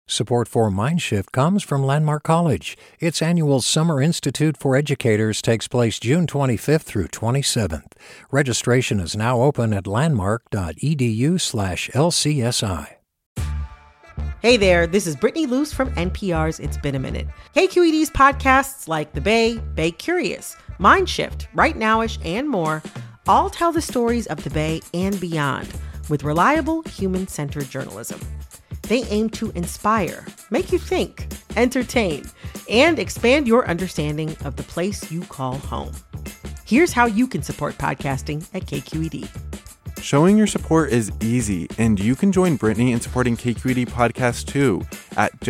Support for Mindshift comes from Landmark College. Its annual Summer Institute for Educators takes place June 25th through 27th. Registration is now open at landmark.edu/LCSI. Hey there, this is Brittany Luce from NPR's It's Been a Minute. KQED's podcasts like The Bay, Bay Curious, Mindshift, Right Nowish, and more all tell the stories of the Bay and beyond with reliable, human-centered journalism. They aim to inspire, make you think, entertain, and expand your understanding of the place you call home. Here's how you can support podcasting at KQED. Showing your support is easy, and you can join Brittany in supporting KQED Podcast too at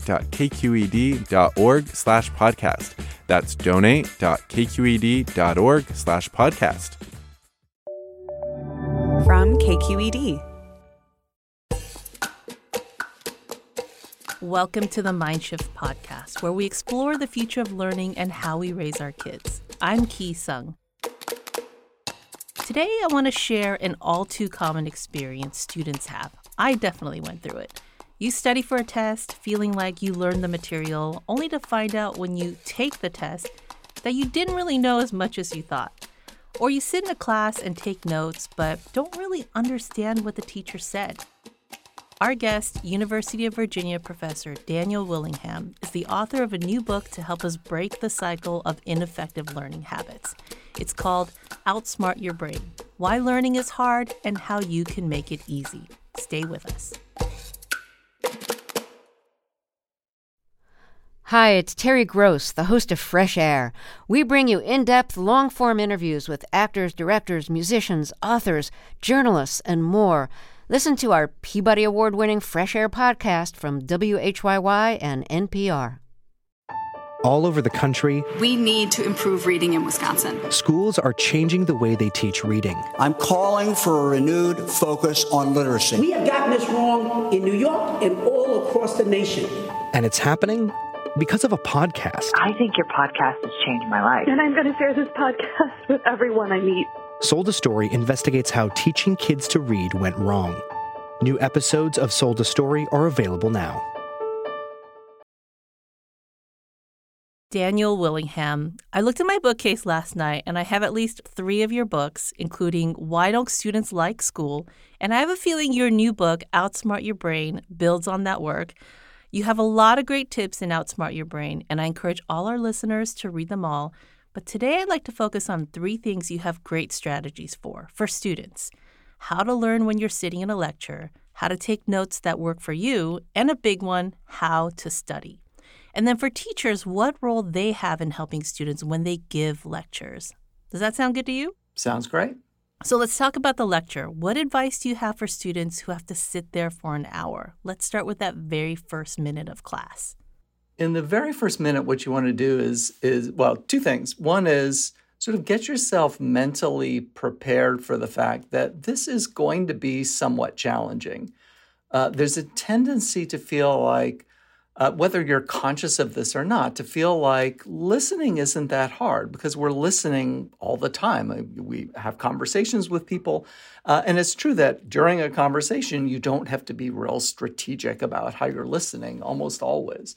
donate.kqed.org/podcast. That's donate.kqed.org/podcast. From KQED. Welcome to the Mindshift podcast, where we explore the future of learning and how we raise our kids. I'm Ki Sung. Today, I want to share an all-too-common experience students have. I definitely went through it. You study for a test, feeling like you learned the material, only to find out when you take the test that you didn't really know as much as you thought. Or you sit in a class and take notes, but don't really understand what the teacher said. Our guest, University of Virginia professor Daniel Willingham, is the author of a new book to help us break the cycle of ineffective learning habits. It's called Outsmart Your Brain: Why Learning is Hard and How You Can Make It Easy. Stay with us. Hi, it's Terry Gross, the host of Fresh Air. We bring you in-depth, long-form interviews with actors, directors, musicians, authors, journalists, and more. Listen to our Peabody Award-winning Fresh Air podcast from WHYY and NPR. All over the country, we need to improve reading in Wisconsin. Schools are changing the way they teach reading. I'm calling for a renewed focus on literacy. We have gotten this wrong in New York and all across the nation. And it's happening because of a podcast. I think your podcast has changed my life. And I'm going to share this podcast with everyone I meet. Sold a Story investigates how teaching kids to read went wrong. New episodes of Sold a Story are available now. Daniel Willingham. I looked at my bookcase last night, and I have at least 3 of your books, including Why Don't Students Like School? And I have a feeling your new book, Outsmart Your Brain, builds on that work. You have a lot of great tips in Outsmart Your Brain, and I encourage all our listeners to read them all. But today I'd like to focus on 3 things you have great strategies for students: how to learn when you're sitting in a lecture, how to take notes that work for you, and a big one, how to study. And then for teachers, what role they have in helping students when they give lectures. Does that sound good to you? Sounds great. So let's talk about the lecture. What advice do you have for students who have to sit there for an hour? Let's start with that very first minute of class. In the very first minute, what you want to do is 2 things. One is sort of get yourself mentally prepared for the fact that this is going to be somewhat challenging. There's a tendency to feel like, whether you're conscious of this or not, to feel like listening isn't that hard because we're listening all the time. We have conversations with people, and it's true that during a conversation, you don't have to be real strategic about how you're listening, almost always.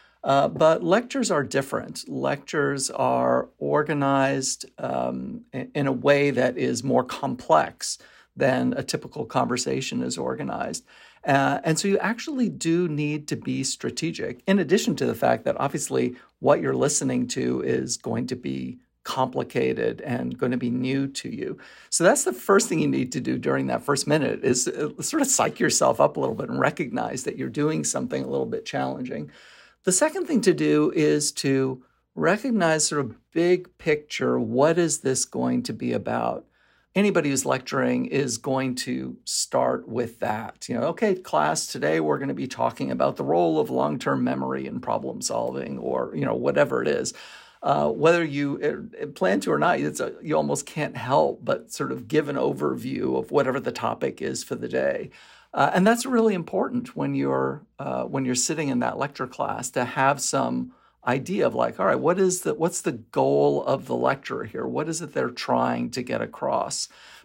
But lectures are different. Lectures are organized in a way that is more complex than a typical conversation is organized. And so you actually do need to be strategic, in addition to the fact that obviously what you're listening to is going to be complicated and going to be new to you. So that's the first thing you need to do during that first minute is sort of psych yourself up a little bit and recognize that you're doing something a little bit challenging. The second thing to do is to recognize sort of big picture, what is this going to be about? Anybody who's lecturing is going to start with that. Okay, class, today we're going to be talking about the role of long-term memory in problem solving or, whatever it is. Whether you plan to or not, you almost can't help but sort of give an overview of whatever the topic is for the day. And that's really important when you're sitting in that lecture class to have some idea of like, all right, what's the goal of the lecture here? What is it they're trying to get across?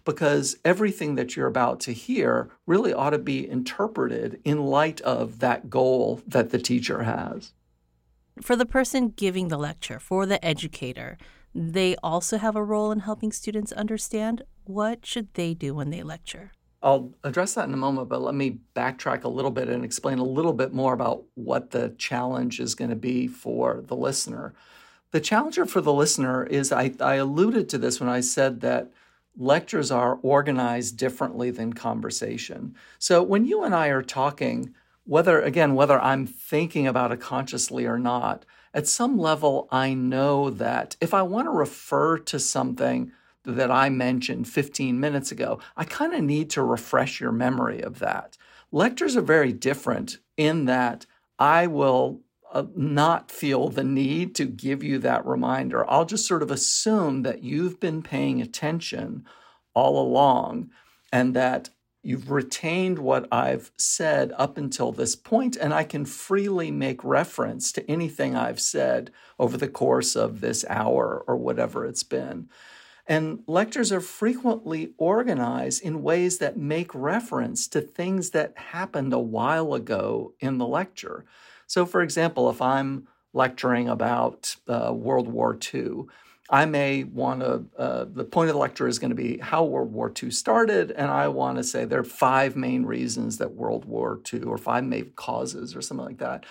because everything that you're about to hear really ought to be interpreted in light of that goal that the teacher has. For the person giving the lecture, for the educator, they also have a role in helping students understand. What should they do when they lecture? I'll address that in a moment, but let me backtrack a little bit and explain a little bit more about what the challenge is going to be for the listener. The challenge for the listener is, I alluded to this when I said that lectures are organized differently than conversation. So when you and I are talking, whether I'm thinking about it consciously or not, at some level I know that if I want to refer to something that I mentioned 15 minutes ago, I kind of need to refresh your memory of that. Lectures are very different in that I will not feel the need to give you that reminder. I'll just sort of assume that you've been paying attention all along and that you've retained what I've said up until this point, and I can freely make reference to anything I've said over the course of this hour or whatever it's been. And lectures are frequently organized in ways that make reference to things that happened a while ago in the lecture. So, for example, if I'm lecturing about World War II, I may want to, the point of the lecture is going to be how World War II started, and I want to say there are 5 main reasons that World War II, or 5 main causes or something like that.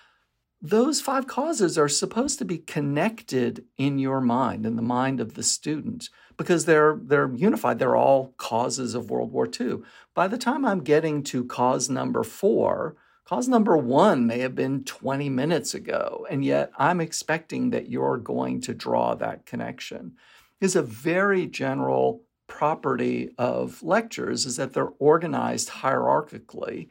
Those 5 causes are supposed to be connected in your mind, in the mind of the student, because they're unified. They're all causes of World War II. By the time I'm getting to cause number 4, cause number 1 may have been 20 minutes ago, and yet I'm expecting that you're going to draw that connection. It's a very general property of lectures is that they're organized hierarchically.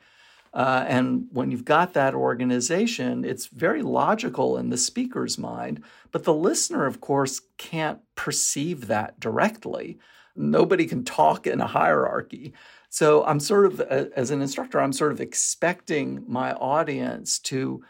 And when you've got that organization, it's very logical in the speaker's mind, but the listener, of course, can't perceive that directly. Nobody can talk in a hierarchy. So I'm sort of, as an instructor, I'm sort of expecting my audience to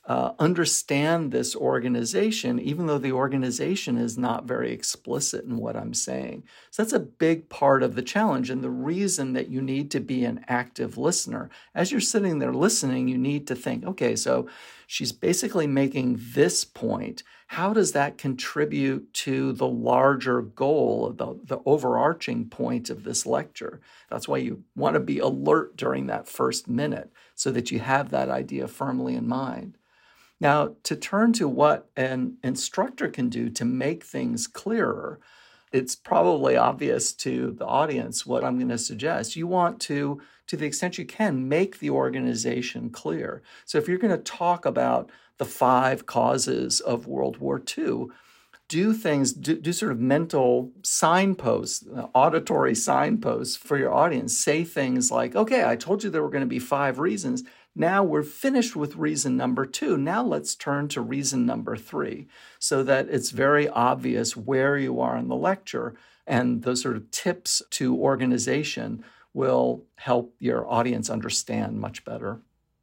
understand this organization, even though the organization is not very explicit in what I'm saying. So that's a big part of the challenge and the reason that you need to be an active listener. As you're sitting there listening, you need to think, okay, so she's basically making this point. How does that contribute to the larger goal, the overarching point of this lecture? That's why you want to be alert during that first minute so that you have that idea firmly in mind. Now, to turn to what an instructor can do to make things clearer, it's probably obvious to the audience what I'm going to suggest. You want to the extent you can, make the organization clear. So if you're going to talk about the 5 causes of World War II, do sort of mental signposts, auditory signposts for your audience. Say things like, okay, I told you there were going to be 5 reasons. Now we're finished with reason number 2. Now let's turn to reason number 3 so that it's very obvious where you are in the lecture. And those sort of tips to organization will help your audience understand much better.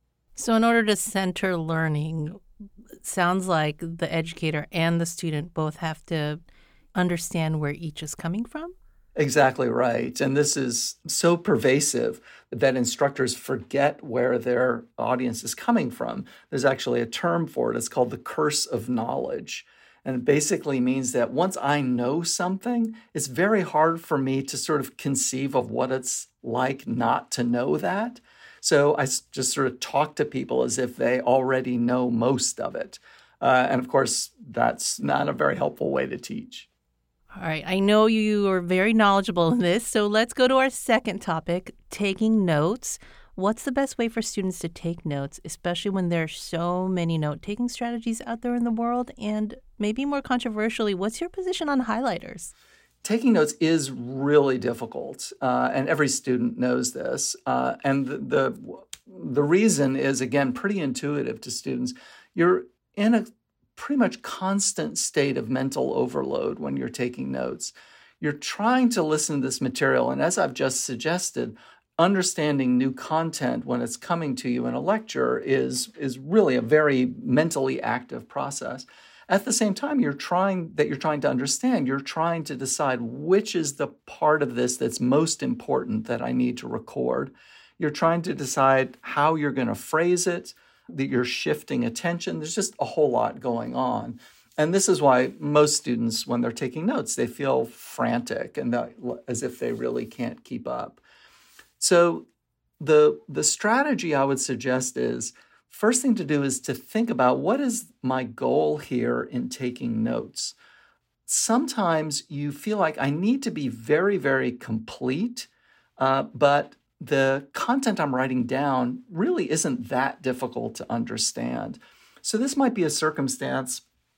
So in order to center learning, it sounds like the educator and the student both have to understand where each is coming from? Exactly right. And this is so pervasive that instructors forget where their audience is coming from. There's actually a term for it. It's called the curse of knowledge. And it basically means that once I know something, it's very hard for me to sort of conceive of what it's like not to know that. So I just sort of talk to people as if they already know most of it. And of course, that's not a very helpful way to teach. All right. I know you are very knowledgeable in this, so let's go to our second topic, taking notes. What's the best way for students to take notes, especially when there are so many note-taking strategies out there in the world? And maybe more controversially, what's your position on highlighters? Taking notes is really difficult, and every student knows this. And the reason is, again, pretty intuitive to students. You're in a pretty much constant state of mental overload when you're taking notes. You're trying to listen to this material, and as I've just suggested, understanding new content when it's coming to you in a lecture is really a very mentally active process. At the same time, you're trying to understand. You're trying to decide which is the part of this that's most important that I need to record. You're trying to decide how you're going to phrase it, that you're shifting attention. There's just a whole lot going on. And this is why most students, when they're taking notes, they feel frantic and as if they really can't keep up. So the strategy I would suggest is, first thing to do is to think about, what is my goal here in taking notes? Sometimes you feel like I need to be very, very complete, but the content I'm writing down really isn't that difficult to understand. So this might be a circumstance,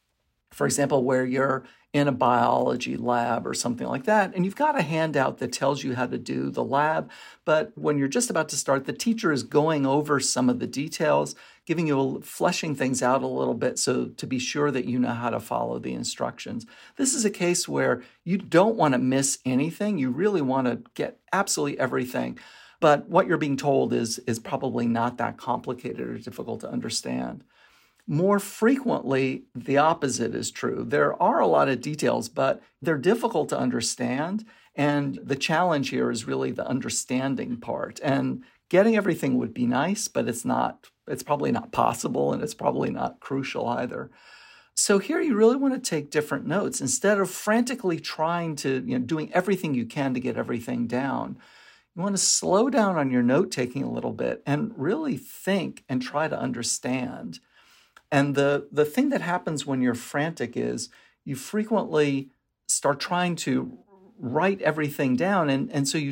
for example, where you're in a biology lab or something like that, and you've got a handout that tells you how to do the lab, but when you're just about to start, the teacher is going over some of the details, fleshing things out a little bit so to be sure that you know how to follow the instructions. This is a case where you don't want to miss anything. You really want to get absolutely everything, but what you're being told is probably not that complicated or difficult to understand. More frequently, the opposite is true. There are a lot of details, but they're difficult to understand. And the challenge here is really the understanding part. And getting everything would be nice, but it's probably not possible, and it's probably not crucial either. So here you really want to take different notes. Instead of frantically trying to, doing everything you can to get everything down, you want to slow down on your note-taking a little bit and really think and try to understand. And the thing that happens when you're frantic is you frequently start trying to write everything down, and so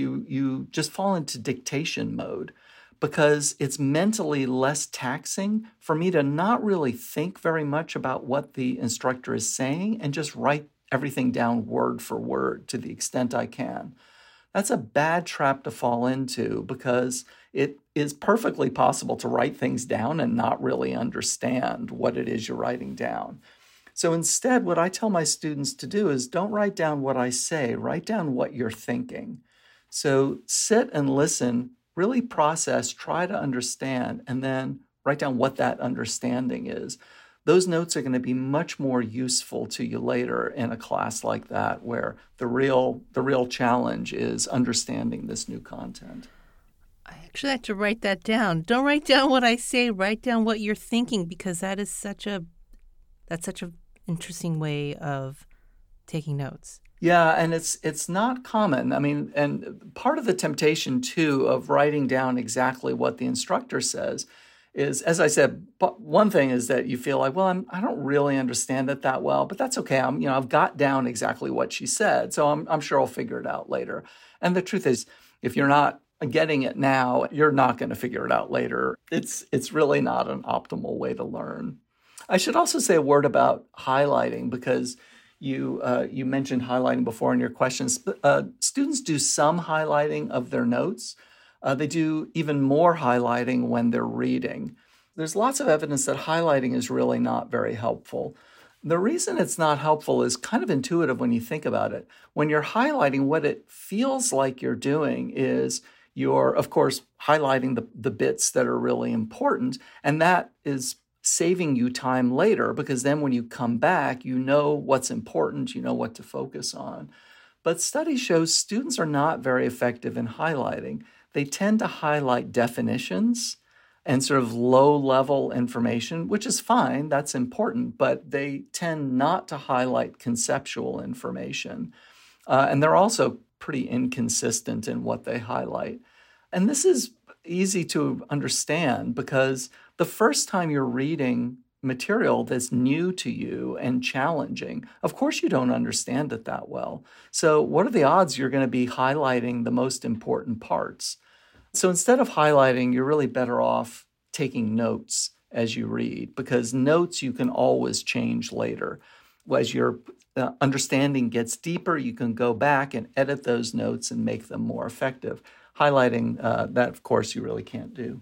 you just fall into dictation mode, because it's mentally less taxing for me to not really think very much about what the instructor is saying and just write everything down word for word to the extent I can. That's a bad trap to fall into, because it is perfectly possible to write things down and not really understand what it is you're writing down. So instead, what I tell my students to do is, don't write down what I say, write down what you're thinking. So sit and listen, really process, try to understand, and then write down what that understanding is. Those notes are going to be much more useful to you later in a class like that, where the real challenge is understanding this new content. I actually had to write that down. Don't write down what I say, write down what you're thinking, because that's such a interesting way of taking notes. Yeah, and it's not common. I mean, and part of the temptation too of writing down exactly what the instructor says is, as I said, one thing is that you feel like, well, I don't really understand it that well, but that's okay. I've got down exactly what she said, so I'm sure I'll figure it out later. And the truth is, if you're not getting it now, you're not going to figure it out later. It's really not an optimal way to learn. I should also say a word about highlighting, because you mentioned highlighting before in your questions. Students do some highlighting of their notes. They do even more highlighting when they're reading. There's lots of evidence that highlighting is really not very helpful. The reason it's not helpful is kind of intuitive when you think about it. When you're highlighting, what it feels like you're doing is you're, of course, highlighting the bits that are really important, and that is saving you time later, because then when you come back, you know what's important, you know what to focus on. But studies show students are not very effective in highlighting. They tend to highlight definitions and sort of low-level information, which is fine, that's important, but they tend not to highlight conceptual information. And they're also pretty inconsistent in what they highlight. And this is easy to understand, because the first time you're reading material that's new to you and challenging, of course you don't understand it that well. So what are the odds you're going to be highlighting the most important parts? So instead of highlighting, you're really better off taking notes as you read, because notes you can always change later. As your understanding gets deeper, you can go back and edit those notes and make them more effective. Highlighting, that, of course, you really can't do.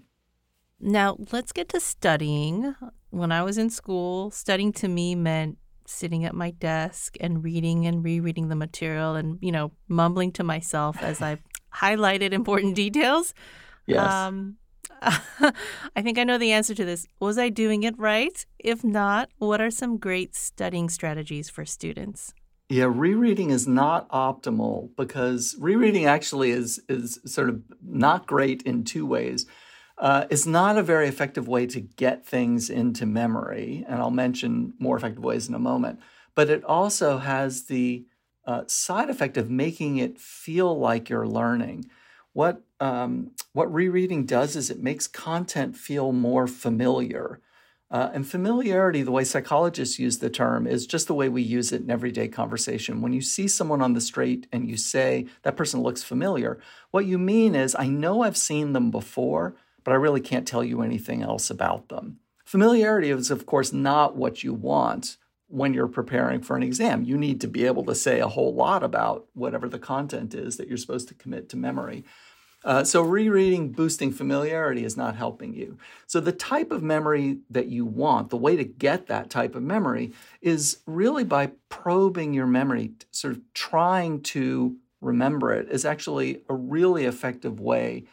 Now, let's get to studying. When I was in school, studying to me meant sitting at my desk and reading and rereading the material and, mumbling to myself as I highlighted important details. Yes. I think I know the answer to this. Was I doing it right? If not, what are some great studying strategies for students? Yeah, rereading is not optimal because rereading actually is sort of not great in two ways. It's not a very effective way to get things into memory, and I'll mention more effective ways in a moment. But it also has the side effect of making it feel like you're learning. What rereading does is it makes content feel more familiar. And familiarity, the way psychologists use the term, is just the way we use it in everyday conversation. When you see someone on the street and you say, that person looks familiar, what you mean is, I know I've seen them before, but I really can't tell you anything else about them. Familiarity is, of course, not what you want when you're preparing for an exam. You need to be able to say a whole lot about whatever the content is that you're supposed to commit to memory. So rereading, boosting familiarity is not helping you. So the type of memory that you want, the way to get that type of memory is really by probing your memory, sort of trying to remember it is actually a really effective way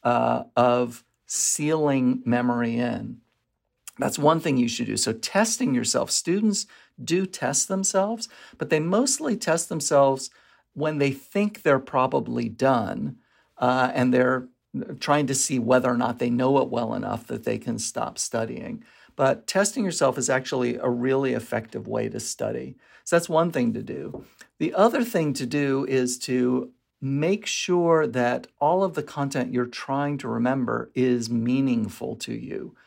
of sealing memory in. That's one thing you should do. So testing yourself. Students do test themselves, but they mostly test themselves when they think they're probably done. And they're trying to see whether or not they know it well enough that they can stop studying. But testing yourself is actually a really effective way to study. So that's one thing to do. The other thing to do is to make sure that all of the content you're trying to remember is meaningful to you.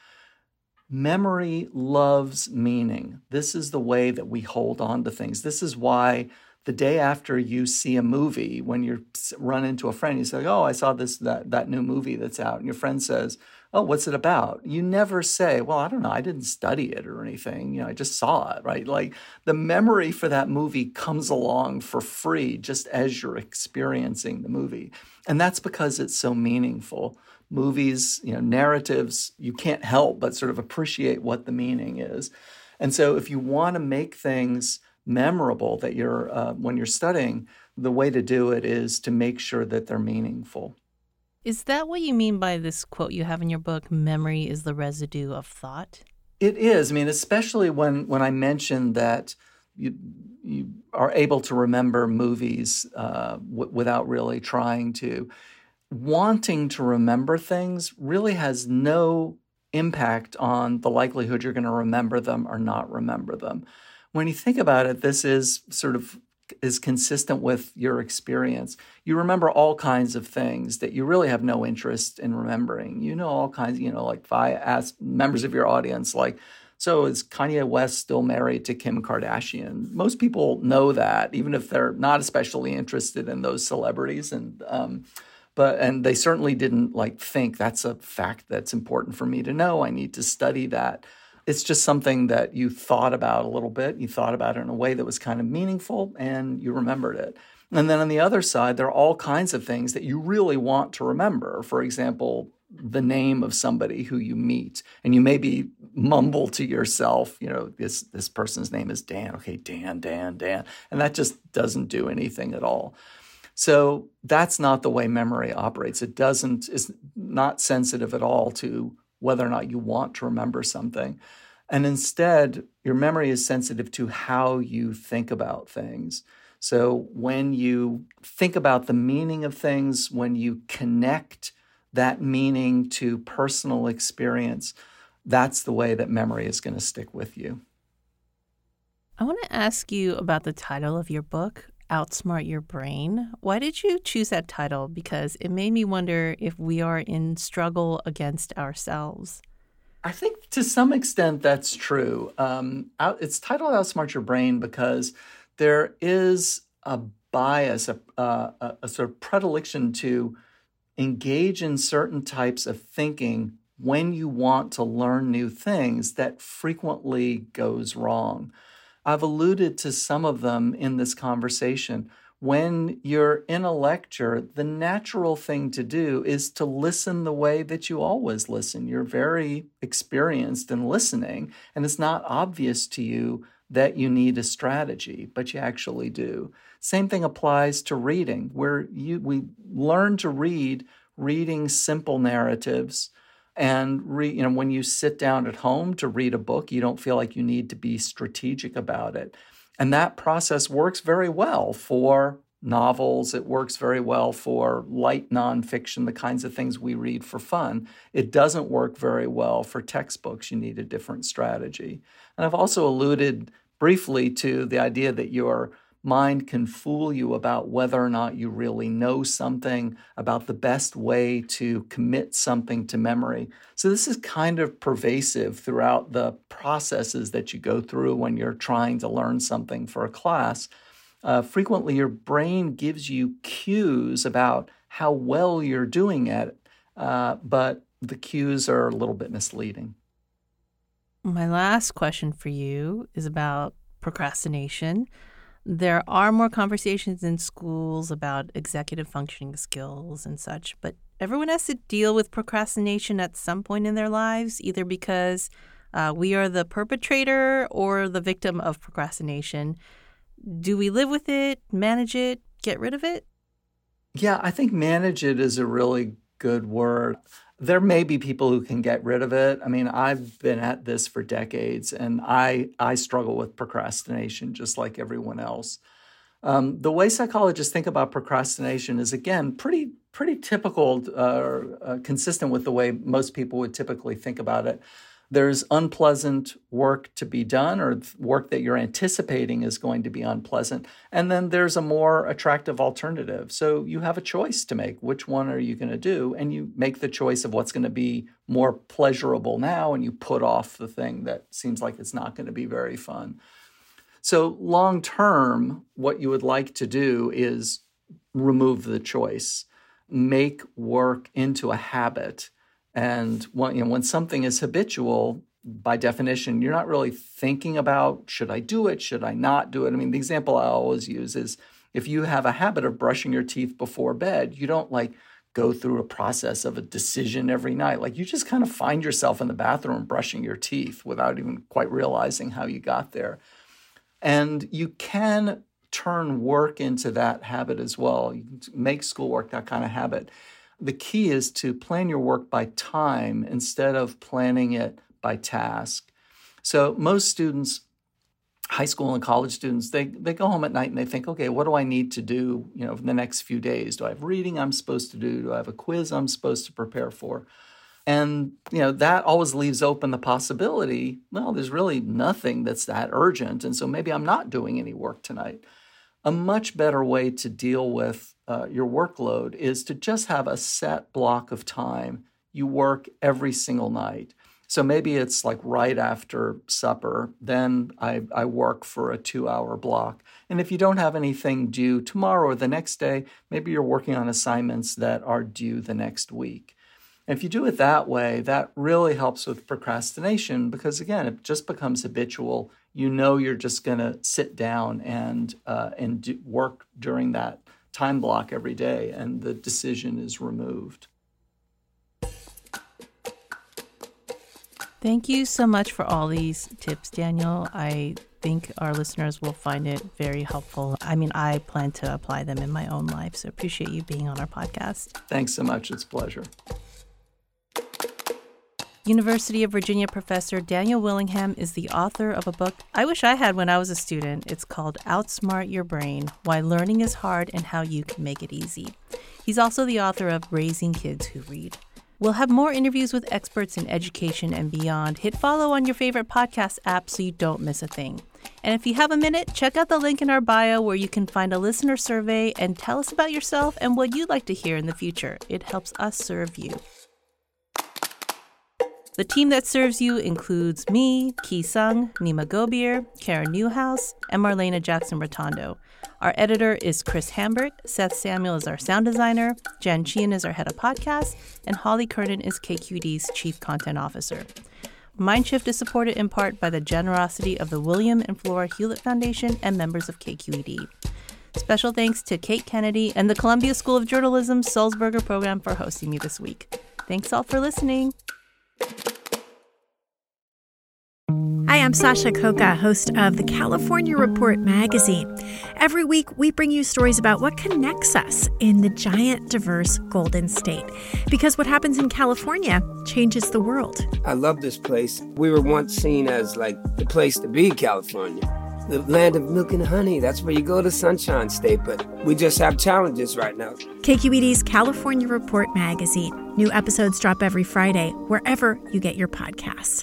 Memory loves meaning. This is the way that we hold on to things. This is why the day after you see a movie, when you run into a friend, you say, oh, I saw that new movie that's out. And your friend says, oh, what's it about? You never say, well, I don't know. I didn't study it or anything. I just saw it, right? Like the memory for that movie comes along for free just as you're experiencing the movie. And that's because it's so meaningful. Movies, narratives, you can't help but sort of appreciate what the meaning is. And so if you want to make things memorable that when you're studying, the way to do it is to make sure that they're meaningful. Is that what you mean by this quote you have in your book, memory is the residue of thought? It is. I mean, especially when I mentioned that you are able to remember movies without really trying to. Wanting to remember things really has no impact on the likelihood you're going to remember them or not remember them. When you think about it, this is consistent with your experience. You remember all kinds of things that you really have no interest in remembering. All kinds, like if I ask members of your audience, like, so is Kanye West still married to Kim Kardashian? Most people know that, even if they're not especially interested in those celebrities. And they certainly didn't think that's a fact that's important for me to know. I need to study that. It's just something that you thought about a little bit. You thought about it in a way that was kind of meaningful, and you remembered it. And then on the other side, there are all kinds of things that you really want to remember. For example, the name of somebody who you meet, and you maybe mumble to yourself, this person's name is Dan. Okay, Dan. And that just doesn't do anything at all. So that's not the way memory operates. It's not sensitive at all to whether or not you want to remember something. And instead, your memory is sensitive to how you think about things. So when you think about the meaning of things, when you connect that meaning to personal experience, that's the way that memory is going to stick with you. I want to ask you about the title of your book, Outsmart Your Brain. Why did you choose that title? Because it made me wonder if we are in struggle against ourselves. I think to some extent that's true. It's titled Outsmart Your Brain because there is a bias, a sort of predilection to engage in certain types of thinking when you want to learn new things that frequently goes wrong. I've alluded to some of them in this conversation. When you're in a lecture, the natural thing to do is to listen the way that you always listen. You're very experienced in listening, and it's not obvious to you that you need a strategy, but you actually do. Same thing applies to reading, where we learn to reading simple narratives And when you sit down at home to read a book, you don't feel like you need to be strategic about it. And that process works very well for novels. It works very well for light nonfiction, the kinds of things we read for fun. It doesn't work very well for textbooks. You need a different strategy. And I've also alluded briefly to the idea that your mind can fool you about whether or not you really know something, about the best way to commit something to memory. So this is kind of pervasive throughout the processes that you go through when you're trying to learn something for a class. Frequently, your brain gives you cues about how well you're doing it, but the cues are a little bit misleading. My last question for you is about procrastination. There are more conversations in schools about executive functioning skills and such, but everyone has to deal with procrastination at some point in their lives, either because we are the perpetrator or the victim of procrastination. Do we live with it, manage it, get rid of it? Yeah, I think manage it is a really good word. There may be people who can get rid of it. I mean, I've been at this for decades, and I struggle with procrastination just like everyone else. The way psychologists think about procrastination is, again, pretty typical or consistent with the way most people would typically think about it. There's unpleasant work to be done, or work that you're anticipating is going to be unpleasant. And then there's a more attractive alternative. So you have a choice to make. Which one are you going to do? And you make the choice of what's going to be more pleasurable now, and you put off the thing that seems like it's not going to be very fun. So long term, what you would like to do is remove the choice, make work into a habit. And when something is habitual, by definition, you're not really thinking about, should I do it? Should I not do it? I mean, the example I always use is if you have a habit of brushing your teeth before bed, you don't go through a process of a decision every night. You just kind of find yourself in the bathroom brushing your teeth without even quite realizing how you got there. And you can turn work into that habit as well. You can make schoolwork that kind of habit. The key is to plan your work by time instead of planning it by task. So most students, high school and college students, they go home at night and they think, okay, what do I need to do, for the next few days? Do I have reading I'm supposed to do? Do I have a quiz I'm supposed to prepare for? And, that always leaves open the possibility, well, there's really nothing that's that urgent, and so maybe I'm not doing any work tonight. A much better way to deal with your workload is to just have a set block of time you work every single night. So maybe it's right after supper, then I work for a 2-hour block. And if you don't have anything due tomorrow or the next day, maybe you're working on assignments that are due the next week. And if you do it that way, that really helps with procrastination because, again, it just becomes habitual. You're just going to sit down and work during that time block every day, and the decision is removed. Thank you so much for all these tips, Daniel. I think our listeners will find it very helpful. I mean, I plan to apply them in my own life, so appreciate you being on our podcast. Thanks so much. It's a pleasure. University of Virginia professor Daniel Willingham is the author of a book I wish I had when I was a student. It's called Outsmart Your Brain: Why Learning is Hard and How You Can Make It Easy. He's also the author of Raising Kids Who Read. We'll have more interviews with experts in education and beyond. Hit follow on your favorite podcast app so you don't miss a thing. And if you have a minute, check out the link in our bio where you can find a listener survey and tell us about yourself and what you'd like to hear in the future. It helps us serve you. The team that serves you includes me, Ki Sung, Nima Gobier, Karen Newhouse, and Marlena Jackson-Rotondo. Our editor is Chris Hambrick, Seth Samuel is our sound designer, Jen Sheehan is our head of podcast, and Holly Kernan is KQED's chief content officer. Mindshift is supported in part by the generosity of the William and Flora Hewlett Foundation and members of KQED. Special thanks to Kate Kennedy and the Columbia School of Journalism's Sulzberger program for hosting me this week. Thanks all for listening. Hi, Hi, I'm Sasha Khokha, host of the California Report magazine. Every week, we bring you stories about what connects us in the giant, diverse Golden State. Because what happens in California changes the world. I love this place. We were once seen as like the place to be, California. The land of milk and honey. That's where you go to Sunshine State, but we just have challenges right now. KQED's California Report magazine. New episodes drop every Friday, wherever you get your podcasts.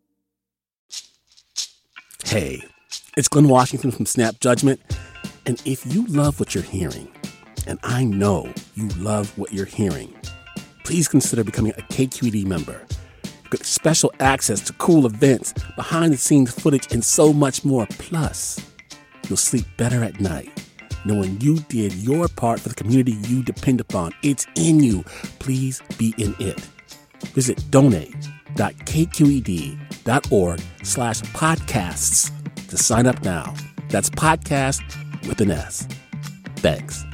Hey, it's Glenn Washington from Snap Judgment. And if you love what you're hearing, and I know you love what you're hearing, please consider becoming a KQED member. Get special access to cool events, behind-the-scenes footage, and so much more. Plus, you'll sleep better at night knowing you did your part for the community you depend upon. It's in you. Please be in it. Visit donate.kqed.org/podcasts to sign up now. That's podcast with an S. Thanks.